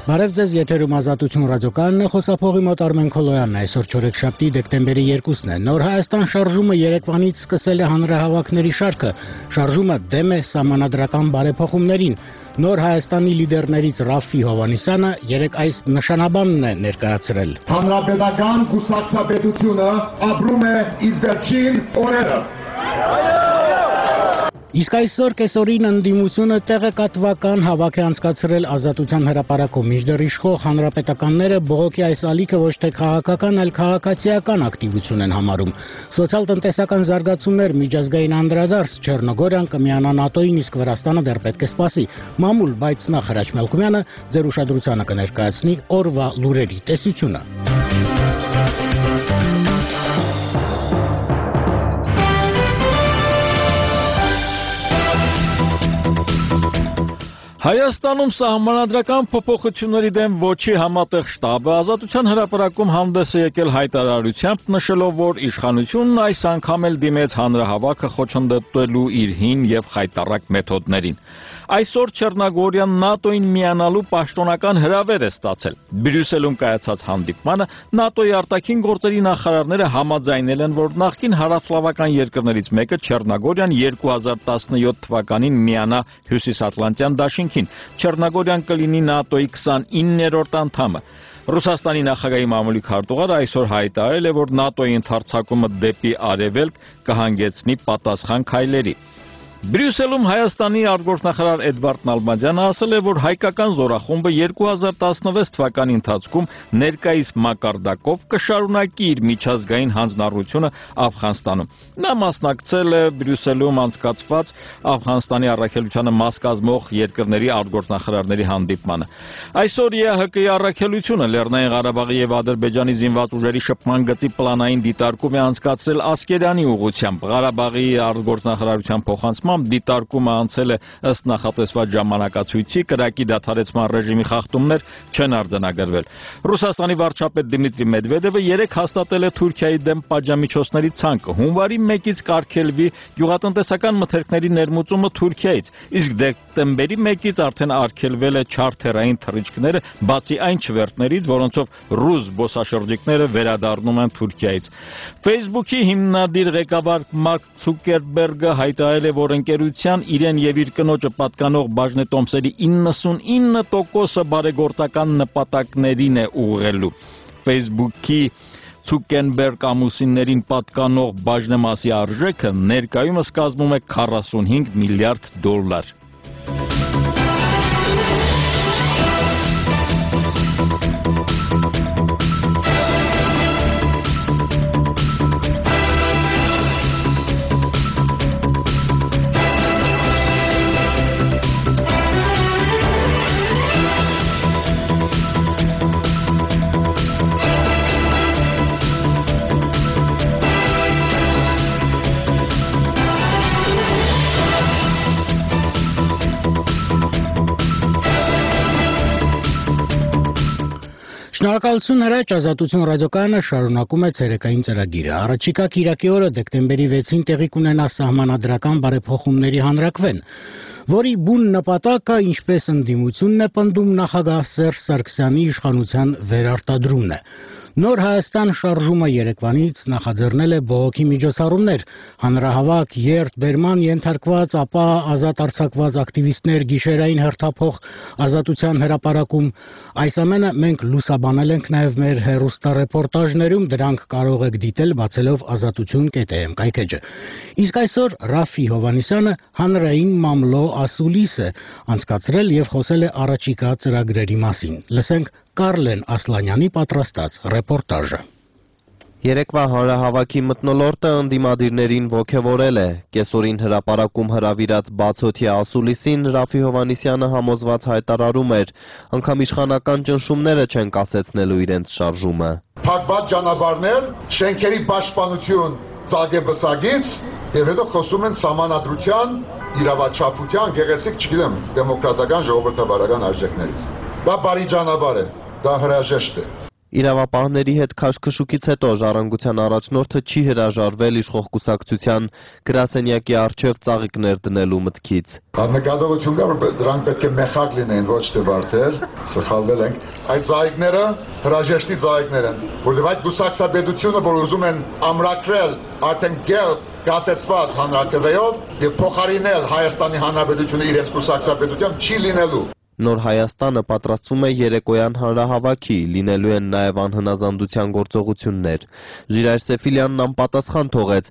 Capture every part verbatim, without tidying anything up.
Բարև ձեզ, եթերում Ազատություն ռադիոկայանն է, խոսափողի մոտ Արմեն Քոլոյանն է, այսօր չորեքշաբթի դեկտեմբերի երկուսն է։ Նոր Հայաստան շարժումը երեկվանից սկսել է հանրահավաքների շարքը, շարժումը դեմ է սահմանադրական բարեփոխումներին։ Նոր Հայաստանի լիդերներից Ռաֆֆի Հովհաննիսյանը երեկ այս նշանաբանն է ներկայացրել։ Հանրապետական կուսակցապետությունը ապրում է իր վերջին օրերը։ Իսկ այսօր կեսօրին ընդդիմությունը տեղեկատվական հավաք է անցկացրել Ազատության հրապարակում, մինչդեռ իշխող հանրապետականները բողոքի այս ալիքը ոչ թե քաղաքական, այլ քաղաքացիական ակտիվություն են համարում։ Սոցիալ-տնտեսական զարգացումներ, միջազգային անդրադարձ, Չեռնոգորիան կմիանա ՆԱՏՕ-ին, իսկ Վրաստանը դեռ պետք է սպասի։ Մամուլ, բայց նախ Հրաչ Մելքումյանը ձեր ուշադրությանը կներկայացնի օրվա լուրերի տեսությունը։ Հայաստանում սահմանադրական փոփոխությունների դեմ ոչի համատեղ շտաբը Ազատության հրապարակում հանդես է եկել հայտարարությամբ, նշելով, որ իշխանությունն այս անգամ էլ դիմեց հանրահավաքը խոչընդոտելու իր հին եւ խայտառակ մեթոդներին։ Այսօր Չեռնոգորիան ՆԱՏՕ-ին միանալու պաշտոնական հրավեր է ստացել։ Բրյուսելում կայացած հանդիպմանը ՆԱՏՕ-ի արտաքին գործերի նախարարները համաձայնել են, որ նախկին հարավսլավական երկրներից մեկը Չեռնոգորիան երկու հազար տասնյոթ թվականին միանա Հյուսիսատլանտյան դաշինքին։ Չեռնոգորիան կլինի ՆԱՏՕ-ի քսանիններորդ անդամը։ Ռուսաստանի նախագահի մամուլի քարտուղարը այսօր հայտարարել է, որ ՆԱՏՕ-ի ընդարձակումը դեպի արևելք կհանգեցնի պատասխան քայլերի։ Բրյուսելում Հայաստանի արտգործնախարար Էդվարդ Նալբանդյանը ասել է, որ հայկական զորախումբը երկու հազար տասնվեց թվականի ընթացքում ներկայիս մակարդակով կշարունակի իր միջազգային հանձնառությունը Աֆղանստանում։ Նա մասնակցել է Բրյուսելում անցկացված Աֆղանստանի առաքելությանը մաս կազմող երկրների արտգործնախարարների հանդիպմանը։ Այսօր ԵԱՀԿ-ի առաքելությունը Լեռնային Ղարաբաղի եւ Ադրբեջանի զինված ուժերի շփման գծի պլանային դիտարկում է անցկացրել Ասկերանի ուղղությամբ։ Ղարաբաղի արտգործնախարարության փոխանցման դիտարկումը անցել է ըստ նախատեսված ժամանակացույցի, կրակի դադարեցման ռեժիմի խախտումներ չեն արձանագրվել։ Ռուսաստանի վարչապետ Դմիտրի Մեդվեդևը երեկ հաստատել է Թուրքիայի դեմ պատժամիջոցների ցանկը։ Հունվարի մեկից կարգելվի գյուղատնտեսական մթերքների ներմուծումը Թուրքիայից, իսկ դեկտեմբերի մեկից արդեն արգելվել է չարթերային թռիչքները, բացի այն չվերթներից, որոնցով ռուս զբոսաշրջիկները վերադառնում են Թուրքիայից։ Facebook-ի հիմնադիր ղեկավար Մարկ Ցուկերբերգը հայտարարել է, որ ընկերության իրեն եւ իր կնոջը պատկանող բաժնետոմսերի իննսունինը տոկոսը բարեգործական նպատակներին է ուղղելու։ Facebook-ի Ցուկերբերգ ամուսիններին պատկանող բաժնեմասի արժեքը ներկայումս կազմում է քառասունհինգ միլիարդ դոլար։ Շնորհակալություն Հրաչ, Ազատություն ռադիոկայանը շարունակում է ցերեկային ծրագիրը։ Առաջիկա կիրակի օրը դեկտեմբերի վեցին տեղի կունենա սահմանադրական բարեփոխումների հանրաքվեն, որի բուն նպատակը, ինչպես ընդդիմությունն է պնդում, նախագահ Սերժ Սարգսյանի իշխանության վերարտադրումն է։ Նոր Հայաստան շարժումը երեկվանից նախաձեռնել է բողոքի միջոցառումներ, հանրահավաք, երթ, բերման ենթարկված, ապա ազատ արձակված ակտիվիստներ, գիշերային հերթափոխ Ազատության հրապարակում։ Այս ամենը մենք լուսաբանել ենք նաև մեր հեռուստառեպորտաժներում, դրանք կարող եք դիտել բացելով ազատություն կետ է էմ կայքեջը։ Իսկ այսօր Ռաֆֆի Հովհաննիսյանը հանրային մամլո ասուլիս է անցկացրել եւ խոսել է առաջիկա ծրագրերի մասին։ Լսենք Կարլեն Ասլանյանի պատրաստած ռեպորտաժը։ Երեկվա հանրահավաքի մթնոլորտը ընդդիմադիրներին ոգևորել է։ Կեսօրին հրապարակում հրավիրած բացօթյա ասուլիսին Ռաֆֆի Հովհաննիսյանը համոզված հայտարարում էր, անգամ իշխանական ճնշումները չեն կասեցնելու իրենց շարժումը։ Փակված ճանապարհներ, շենքերի պաշտպանություն ծագեբսագից եւ հետո խոսում են սահմանադրության, իրավաչափության, գեղեցիկ, չգիտեմ, դեմոկրատական ժողովրդավարական արժեքներից։ Դա բարի ճանապարհ է, դա հրաժեշտ է։ Իրավապահների հետ քաշքշուկից հետո ժառանգության առաջնորդը չի հրաժարվել իշխող կուսակցության գրասենյակի առջև ծաղիկներ դնելու մտքից։ Նկատողություն կա, որ դրանք պետք է մեխակ լինեն, ոչ թե վարդեր, սխալվել ենք։ Այդ ծաղիկները հրաժեշտի ծաղիկներ են, որովհետև այդ կուսակցաբեդությունը, որ ուզում են ամրագրել արդեն գերծ գասեցված հանրաքվեով եւ փոխարինել Հայաստանի Հանրապետությունը իրենց կուսակցաբեդությամբ չի լինելու։ Նոր Հայաստանը պատրաստվում է երեկոյան հանրահավաքի, լինելու են նաև անհնազանդության գործողություններ։ Ժիրայր Սեֆիլյանն անպատասխան թողեց։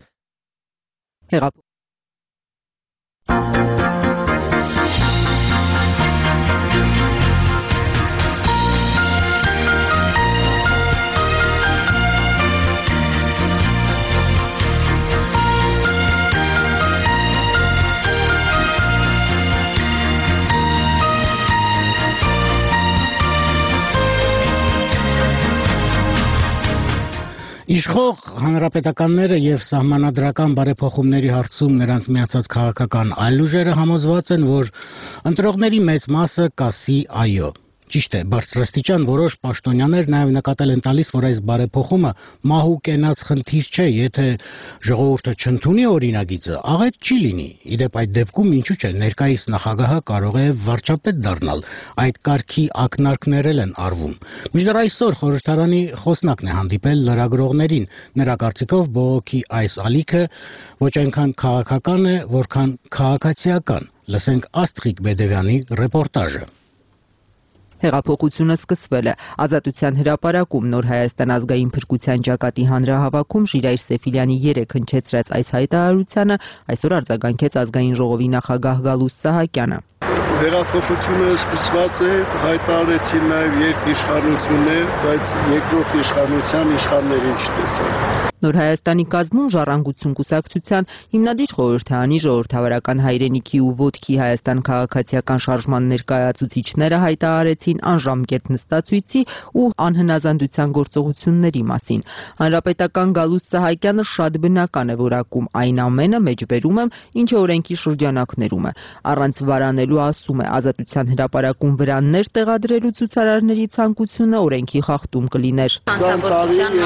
Իշխող հանրապետականները եւ սահմանադրական բարեփոխումների հարցում նրանց միացած քաղաքական այլ ուժերը համոզված են, որ ընտրողների մեծ մասը կասի այո։ Ճիշտ է, բարձրաստիճան որոշ պաշտոնյաներ նաև նկատել են տալիս, որ այս բարեփոխումը մահու կենաց խնդիր չէ, եթե ժողովուրդը չընդունի օրինագիծը, աղետ չի լինի։ Իդեպ այդ դեպքում ինչու՞ չէ, ներկայիս նախագահը կարող է վարչապետ դառնալ։ Այդ կարգի ակնարկներ են արվում։ Մինչդեռ այսօր խորհրդարանի խոսնակն է հանդիպել լրագրողներին։ Նրա կարծիքով բողոքի այս ալիքը ոչ այնքան քաղաքական է, որքան քաղաքացիական։ Լսենք Աստղիկ Բեդևյանի ռեպորտաժը։ Հեղափոխությունը սկսվել է Ազատության հրապարակում Նոր Հայաստան ազգային փրկության ճակատի հանրահավաքում Ժիրայր Սեֆիլյանի երեկ հնչեցրած այս հայտարարությանը այսօր արձագանքեց ազգային ժողովի նախագահ Գալուստ Սահակյանը։ Հեղափոխությունը սկսված է, հայտարարեցին նաև երկիշխանություններ, բայց երկրորդ իշխանության իշխաններին չտեսան։ Նոր Հայաստանի կազմում Ժառանգություն կուսակցության հիմնադիր խորհրդարանի ժողովրդավարական հայրենիքի ու ոտքի Հայաստան քաղաքացիական շարժման ներկայացուցիչները հայտարարեցին անժամկետ նստացույցի ու անհնազանդության գործողությունների մասին։ Հանրապետական Գալուստ Սահակյանը շատ բնական է որակում այն ամենը մեջբերում եմ, ինչը օրենքի շրջանակներում է։ Առանց վարանելու ասում է Ազատության հրապարակում վրաններ տեղադրելու ցուցարարների ցանկությունը օրենքի խախտում կլիներ։ Հանցագործության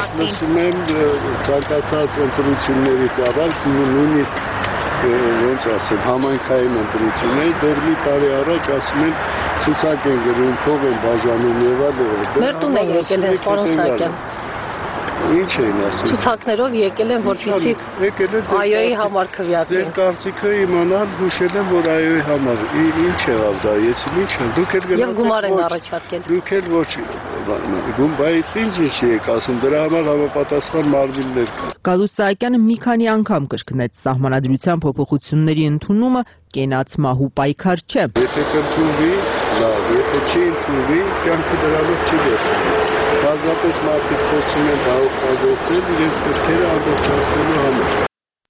մասին ցանկացած ընտրություններից առաջ նույնիսկ ոնց ասեմ համայնքային ընտրություններ դեռ մի տարի առաջ ասում են ցուցակ են գրում, փող են բաժանում եւ այլն։ Մեր տուն են եկել հենց պարոն Սահակյան։ Ինչ էին ասում։ Ցուցակներով եկել են, որպեսզի այոյի համար քվեարկեն։ Ձեր կարծիքը իմանալ, հուշել եմ, որ այոյի համար ինչ եղավ դա, ես ինչ եմ։ Դուք էլ գնացեք։ Եվ գումար են առաջարկել։ Դուք էլ ոչ գում, բայց ինչ ինչ եք ասում, դրա համար համապատասխան մարմիններ կան։ Գալուստ Սահակյանը մի քանի անգամ կրկնեց սահմանադրության փոփոխությունների ընդունումը կենաց մահու պայքար չէ։ Եթե կընդունվի, լավ, եթե չի ընդունվի, կյանքը դրանով չի վերջանում։ Բազմապես մարդիկ փորձում են դա օգտագործել իրենց կրքերը ամբողջացնելու համար։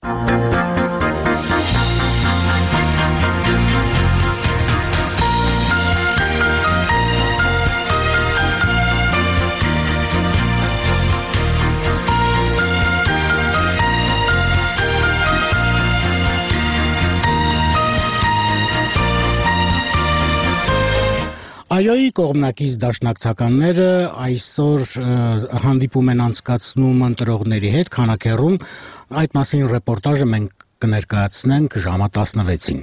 Այոյի կողմնակից դաշնակցականները այսօր հանդիպում են անցկացնում ընտրողների հետ քանաքեռում, այդ մասին ռեպորտաժը մենք կներկայացնենք ժամը տասնվեցին։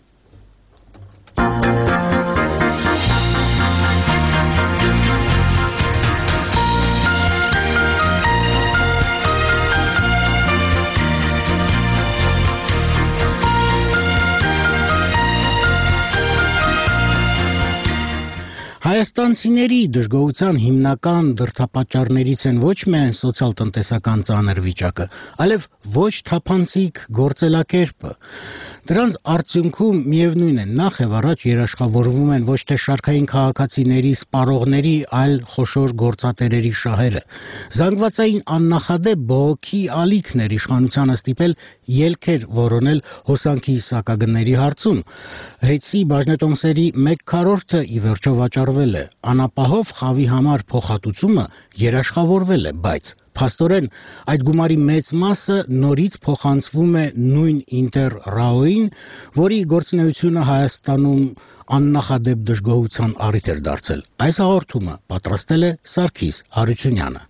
Հայաստանցիների դժգոհության հիմնական դրդապատճառներից են ոչ միայն սոցիալ-տնտեսական ծանր վիճակը, այլև ոչ թափանցիկ գործելակերպը։ Դրանց արդյունքում միևնույն է, նախ եւ առաջ երաշխավորվում են ոչ թե շարքային քաղաքացիների, սպառողների, այլ խոշոր գործատերերի շահերը։ Զանգվածային աննախադեպ բողոքի ալիքներ իշխանությանը ստիպել ելքեր որոնել հոսանքի սակագների հարցում։ Հեծի բաժնետոմսերի մեկ քառորդը ի վերջո վաճառվել է, անապահով խավի համար փոխհատուցումը երաշխավորվել է, բայց Փաստորեն, այդ գումարի մեծ մասը նորից փոխանցվում է նույն Ինտեր-րաոյին, որի գործունեությունը Հայաստանում աննախադեպ դժգոհության առիթ էր դարձել։ Այս հաղորդումը պատրաստել է Սարգիս Հարությունյանը։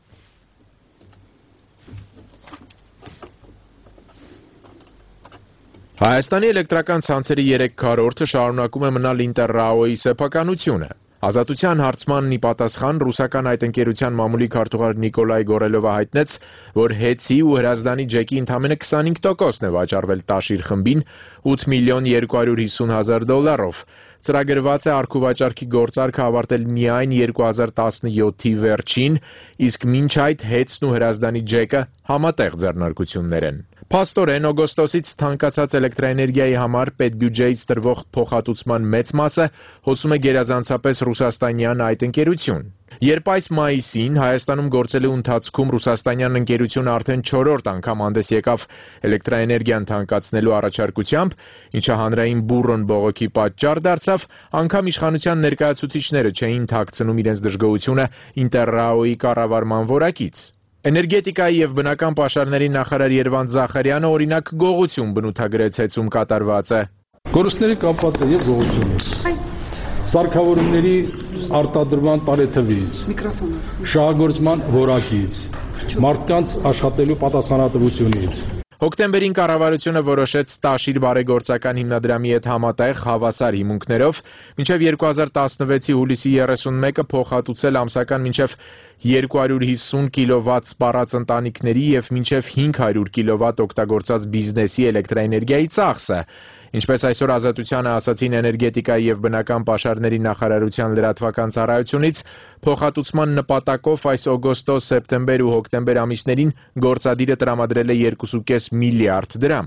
Հայաստանի էլեկտրական ցանցերի երեք քառորդը շարունակում է մնալ Ինտեր-րաոյի սեփականությունը։ Ազատության հարցմանն ի պատասխան ռուսական այդ ընկերության մամուլի քարտուղար Նիկոլայ Գորելովը հայտնեց, որ հեծի ու հրազդանի ջեկի ընդամենը քսանհինգ տոկոսն է վաճառվել Տաշիր խմբին ութ միլիոն երկու հարյուր հիսուն հազար դոլարով։ Ծրագրված է արքուվաճառքի գործարքը ավարտել միայն երկու հազար տասնյոթի վերջին, իսկ մինչ այդ հեծն ու հրազդանի ջեկը համատեղ ձեռնարկություններ են։ Փաստորեն օգոստոսից թանկացած էլեկտրաէներգիայի համար պետբյուջեից տրվող փոխհատուցման մեծ մասը հոսում է գերազանցապես ռուսաստանյան այդ ընկերություն։ Երբ այս մայիսին Հայաստանում գործելու ընթացքում ռուսաստանյան ընկերությունը արդեն չորրորդ անգամ հանդես եկավ էլեկտրաէներգիան թանկացնելու առաջարկությամբ, ինչը հանրային բուռն բողոքի պատճառ դարձավ, անգամ իշխանության ներկայացուցիչները չէին թաքցնում իրենց դժգոհությունը Ինտեր-րաոյի կառավարման որակից։ Էներգետիկայի եւ բնական պաշարների նախարար Երվանդ Զախարյանը օրինակ գողություն բնութագրեց հեծում կատարվածը։ Կորուստների կապված է եւ գողությունը։ Սարքավորումների արտադրման տարեթվից, շահագործման որակից, մարդկանց աշխատելու պատասխանատվությունից։ Հոկտեմբերին կառավարությունը որոշեց Տաշիր բարեգործական հիմնադրամի հետ համատեղ հավասար հիմունքներով մինչև երկու հազար տասնվեցի հուլիսի երեսունմեկը փոխհատուցել ամսական մինչև երկու հարյուր հիսուն կիլովատ սպառած ընտանիքների եւ մինչև հինգ հարյուր կիլովատ օգտագործած բիզնեսի էլեկտրաէներգիայի ծախսը։ Ինչպես այսօր Ազատությանը ասացին էներգետիկայի եւ բնական պաշարների նախարարության լրատվական ծառայությունից, փոխհատուցման նպատակով այս օգոստոս, սեպտեմբեր ու հոկտեմբեր ամիսներին գործադիրը տրամադրել է երկու կoma պենս միլիարդ դրամ։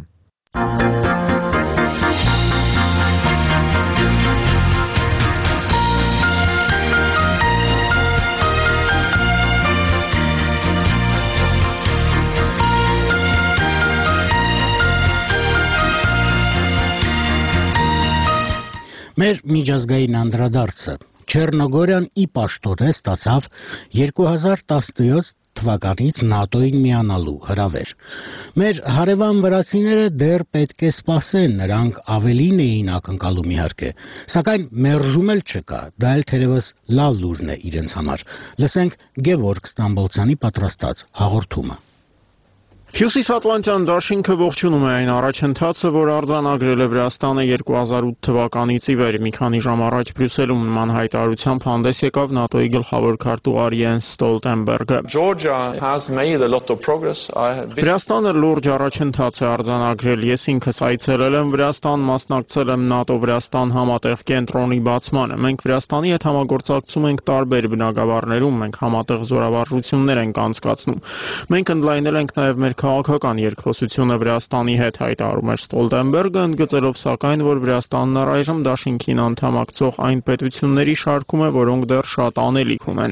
Մեր միջազգային անդրադարձը Չեռնոգորիան ի պաշտոնե ստացավ երկու հազար տասնյոթ թվականից ՆԱՏՕ-ին միանալու հրավեր։ Մեր հարևան վրացիները դեռ պետք է սպասեն, նրանք ավելին էին ակնկալում իհարկե, սակայն մերժում էլ չկա, դա էլ թերևս լավ լուրն է իրենց համար։ Լսենք Գևորգ Ստամբոլցյանի պատրաստած հաղորդումը։ Հյուսիսատլանտյան դաշինքը ողջունում է այն առաջընթացը, որ արձանագրել է Վրաստանը երկու հազար ութ թվականից ի վեր։ Մի քանի ժամ առաջ Բրյուսելում նման հայտարարությամբ հանդես եկավ ՆԱՏՕ-ի գլխավոր քարտուղար Յենս Ստոլտենբերգը։ Վրաստանը լուրջ առաջընթաց է արձանագրել։ Ես ինքս այցելել եմ Վրաստան, մասնակցել եմ ՆԱՏՕ-Վրաստան համատեղ կենտրոնի բացմանը։ Մենք Վրաստանի հետ համագործակցում ենք տարբեր բնագավառներում, մենք համատեղ զորավարժություններ ենք անցկացնում։ Մենք ընդլայնել ենք նաև մեր քաղաքական երկխոսությունը Վրաստանի հետ, հայտարարում էր Ստոլտենբերգը, ընդգծելով սակայն, որ Վրաստանն առայժմ դաշինքին անդամակցող այն պետությունների շարքում է, որոնք դեռ շատ անելիք ունեն։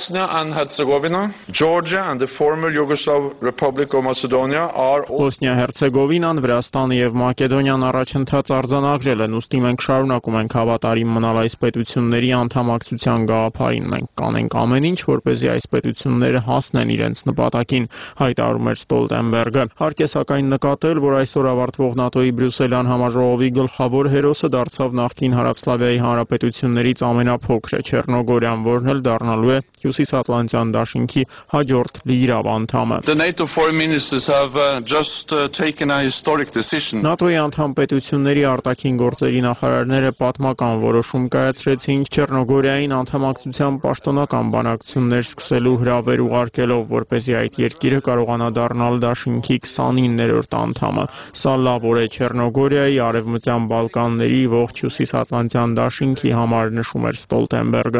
Բոսնիա-Հերցեգովինան, Վրաստանը եւ Մակեդոնիան առաջընթաց արձանագրել են, ուստի մենք շարունակում ենք հավատարիմ մնալ այս պետությունների անդամակցության գաղափարին։ Մենք կանենք ամեն ինչ, որպեսզի այս պետությունները հասնեն իրենց նպատակին, հայտարարում էր Ստոլտենբերգը։ Հարկ է սակայն նկատել, որ այսօր ավարտվող ՆԱՏՕ-ի Բրյուսելյան համաժողովի գլխավոր հերոսը դարձավ նախկին Հարավսլավիայի հանրապետություններից ամենափոքրը Չեռնոգորիան, որն էլ դառնալու է Հյուսիսատլանտյան դաշինքի հաջորդ լիիրավ անդամը։ ՆԱՏՕ-ի անդամ պետությունների արտաքին գործերի նախարարները պատմական որոշում կայացրեցին Չեռնոգորիային անդամակցության պաշտոնական բանակցություններ սկսելու հրավեր ուղարկելով, որպեսզի այդ երկիրը կարողանա դառնալ դաշինքի քսանիններորդ անդամը։ Սա լավ օր է Չեռնոգորիայի, Արևմտյան Բալկանների, ողջ Հյուսիսատլանտյան դաշինքի համար, նշում էր Ստոլտենբերգը։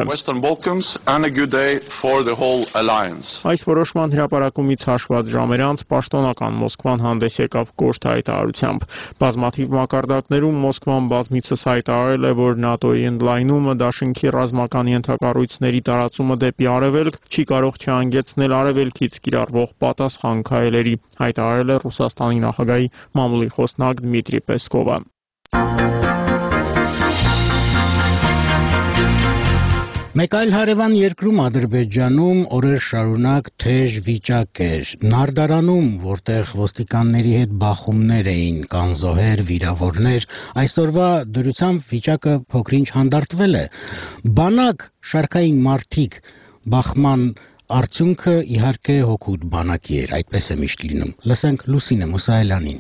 Այս որոշման հրապարակումից հաշված ժամեր անց պաշտոնական Մոսկվան հանդես եկավ կոշտ հայտարարությամբ։ Բազմաթիվ մակարդակներում Մոսկվան բազմիցս հայտարարել է, որ ՆԱՏՕ-ի ընդլայնումը, դաշինքի ռազմական ենթակառույցների տարածումը դեպի արևելք չի կարող չհանգեցնել արևելքից կիրառվող պատասխան քայլերի, հայտարարել է Ռուսաստանի նախագահի մամուլի խոսնակ Դմիտրի Պեսկովը։ Մեկ այլ հարևան երկրում Ադրբեջանում օրեր շարունակ թեժ վիճակ էր։ Նարդարանում, որտեղ ոստիկանների հետ բախումներ էին, կան զոհեր, վիրավորներ, այսօրվա դրությամբ վիճակը փոքրինչ հանդարտվել է։ Բանակ շարքային մարդիկ բախման արդյունքը իհարկե հոգուտ բանակի էր, այդպես է միշտ լինում։ Լսենք Լուսինե Մուսայելյանին։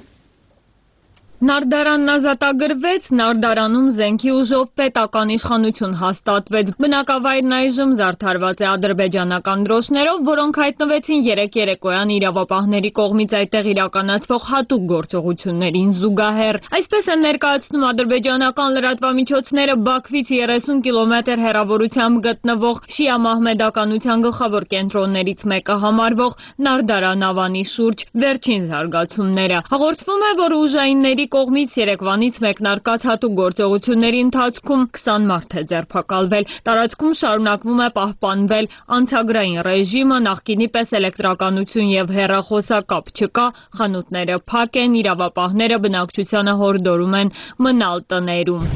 Նարդարանն ազատագրվեց, Նարդարանում զենքի ուժով պետական իշխանություն հաստատվեց։ Բնակավայրն այժմ զարդարված է ադրբեջանական դրոշներով, որոնք հայտնվեցին երեկ երեկոյան իրավապահների կողմից այդտեղ իրականացվող հատուկ գործողություններին զուգահեռ։ Այսպես են ներկայացնում ադրբեջանական լրատվամիջոցները Բաքվից երեսուն կիլոմետր հեռավորությամբ գտնվող շիա մահմեդականության գլխավոր կենտրոններից մեկը համարվող Նարդարան Ավանի շուրջ վերջին զարգացումները։ Հաղորդվում է, որ ուժայինների կողմից երեկվանից մեկնարկած հատուկ գործողությունների ընթացքում քսան մարդ է ձերբակալվել։ Տարածքում շարունակվում է պահպանվել անցագրային ռեժիմը, նախկինի պես էլեկտրականություն եւ հեռախոսակապ չկա, խանութները փակ են, իրավապահները բնակչությանը հորդորում են մնալ տներում։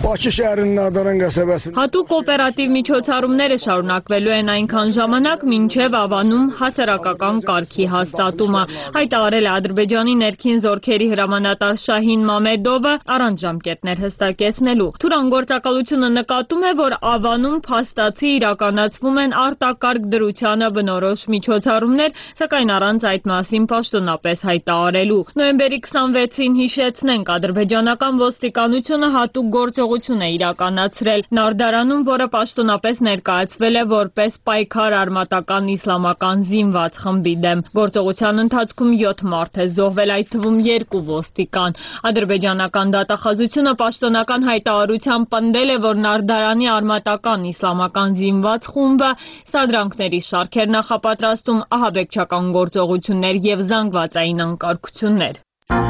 Հատուկ օպերատիվ միջոցառումները շարունակվելու են այնքան ժամանակ, մինչև Ավանում հասարակական կարգի հաստատումը, հայտարարել է Ադրբեջանի ներքին զորքերի հրամանատար Շահին Մամեդովը առանց ժամկետներ հստակեցնելու։ Թուրան գործակալությունը նկատում է, որ Ավանում փաստացի իրականացվում են արտակարգ դրությանը բնորոշ միջոցառումներ, սակայն առանց այդ մասին պաշտոնապես հայտարարելու։ Նոյեմբերի քսանվեցին հիշեցնենք, ադրբեջանական ոստիկանությունը հատուկ գործողություն է իրականացրել Նարդարանում, որը պաշտոնապես ներկայացվել է որպես պայքար արմատական իսլամական զինված խմբի դեմ։ Գործողության ընթացքում յոթ մարդ է զոհվել, այդ թվում երկու ոստիկան։ Ադրբեջանական դատախազությունը պաշտոնական հայտարարությամբ պնդել է, որ Նարդարանի արմատական իսլամական զինված խումբը սադրանքների շարք էր նախապատրաստում, ահաբեկչական գործողություններ եւ զանգվածային անկարգություններ։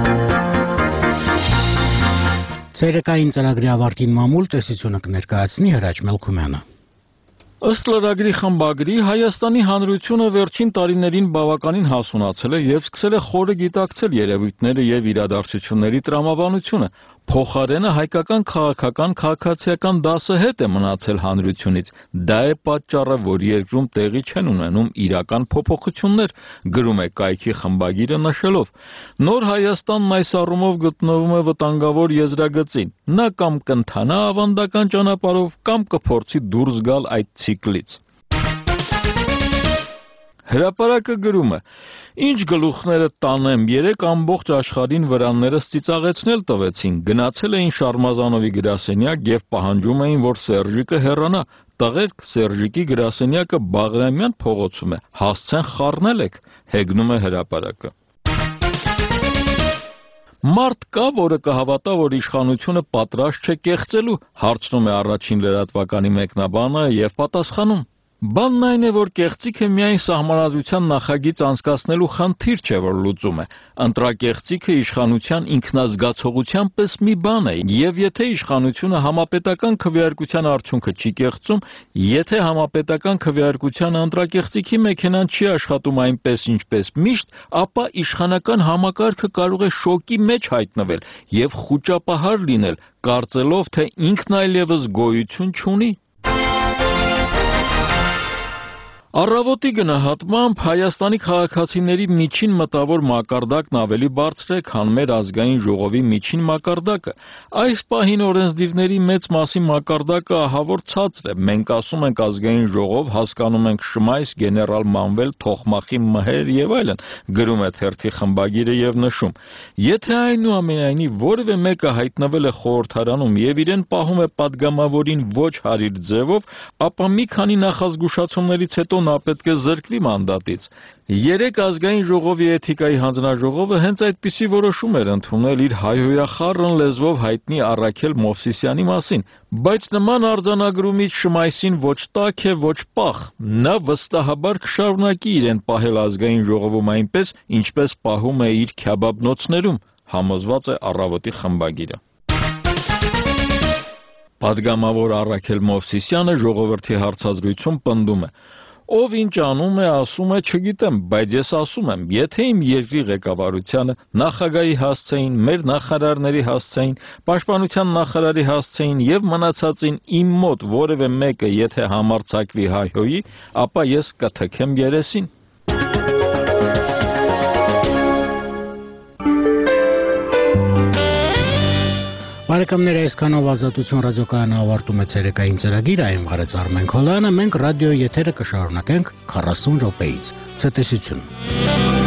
Ցերեկային ծրագրի ավարտին մամուլ տեսությունը կներկայացնի Հրաչ Մելքումյանը։ Ըստ լրագրի խմբագրի, Հայաստանի Հանրությունը վերջին տարիներին բավականին հասունացել է եւ սկսել է խորը գիտակցել երևույթները եւ իրադարձությունների տրամաբանությունը։ Փոխարենը հայկական քաղաքական քաղաքացիական դասը հետ է մնացել հանրությունից։ Դա է պատճառը, որ երկրում տեղի չեն ունենում իրական փոփոխություններ, գրում է կայքի խմբագիրը նշելով։ Նոր Հայաստանն այս առումով գտնվում է վտանգավոր եզրագծին։ Նա կամ կընթանա ավանդական ճանապարհով, կամ կփորձի դուրս գալ այդ ցիկլից։ Հրապարակը գրում է. Ինչ գլուխները տանեմ, երեք ամբողջ աշխարհին վրաններս ծիծաղեցնել տվեցին, գնացել էին Շարմազանովի գրասենյակ եւ պահանջում էին, որ Սերժիկը հեռանա։ Տղերք, Սերժիկի գրասենյակը Բաղրամյան փողոցում է, հասցեն խառնել եք, հեգնում է հրապարակը։ Մարդ կա, որը կհավատա, որ իշխանությունը պատրաստ չէ կեղծելու, հարցնում է առաջին լրատվականի մեկնաբանը եւ պատասխանում. Բանն այն է, որ կեղծիքը միայն սահմանադրության նախագիծ անցկացնելու խնդիր չէ, որ լուծում է։ Ընտրակեղծիքը իշխանության ինքնազգացողության պես մի բան է, եւ եթե իշխանությունը համապետական քվեարկության արդյունքը չի կեղծում, եթե համապետական քվեարկության ընտրակեղծիքի մեքենան չի աշխատում այնպես, ինչպես միշտ, ապա իշխանական համակարգը կարող է շոկի մեջ հայտնվել եւ խուճապահար լինել, կարծելով, թե ինքն այլևս գոյություն չունի։ Առավոտի գնահատմամբ Հայաստանի քաղաքացիների միջին մտավոր մակարդակն ավելի բարձր է, քան մեր ազգային ժողովի միջին մակարդակը։ Այս պահին օրենսդիրների մեծ մասի մակարդակը ահավոր ցածր է։ Մենք ասում ենք ազգային ժողով, հասկանում ենք Շմայս, գեներալ Մանվել, Թոխմախի Մհեր եւ այլն, գրում է թերթի խմբագիրը եւ նշում. Եթե այնուամենայնիվ որևէ մեկը հայտնվել է խորհրդարանում եւ իրեն պահում է падգամավորին ոչ հարիր ձևով, ապա մի քանի նախազգուշացումներից հետո նա պետք է զրկվի մանդատից։ Երեք ազգային ժողովի էթիկայի հանձնաժողովը հենց այդպիսի որոշում էր ընդունել իր հայհոյախառն լեզվով հայտնի Առաքել Մովսիսյանի մասին, բայց նման արձանագրումից Շմայսին ոչ տաք է, ոչ պախ։ Նա վստահաբար կշարունակի իրեն պահել ազգային ժողովում այնպես, ինչպես պահում է իր քյաբաբնոցներում, համոզված է Առավոտի խմբագիրը։ Պատգամավոր Առաքել Մովսիսյանը ժողովրդի հարցազրույցում պնդում է. Ով ինչ անում է, ասում է, չգիտեմ, բայց ես ասում եմ, եթե իմ երկրի ղեկավարությանը, նախագահի հասցեին, մեր նախարարների հասցեին, պաշտպանության նախարարի հասցեին եւ մնացածին իմ մոտ որևէ մեկը եթե համարձակվի հայհոյի, ապա ես կթքեմ երեսին։ Բարեկամներ, այսքանով Ազատություն ռադիոկայանը ավարտում է ցերեկային ծրագիրը, այն վարեց Արմեն Քոլյանը, մենք ռադիո եթերը կշարունակենք քառասուն րոպեից։ Ցտեսություն։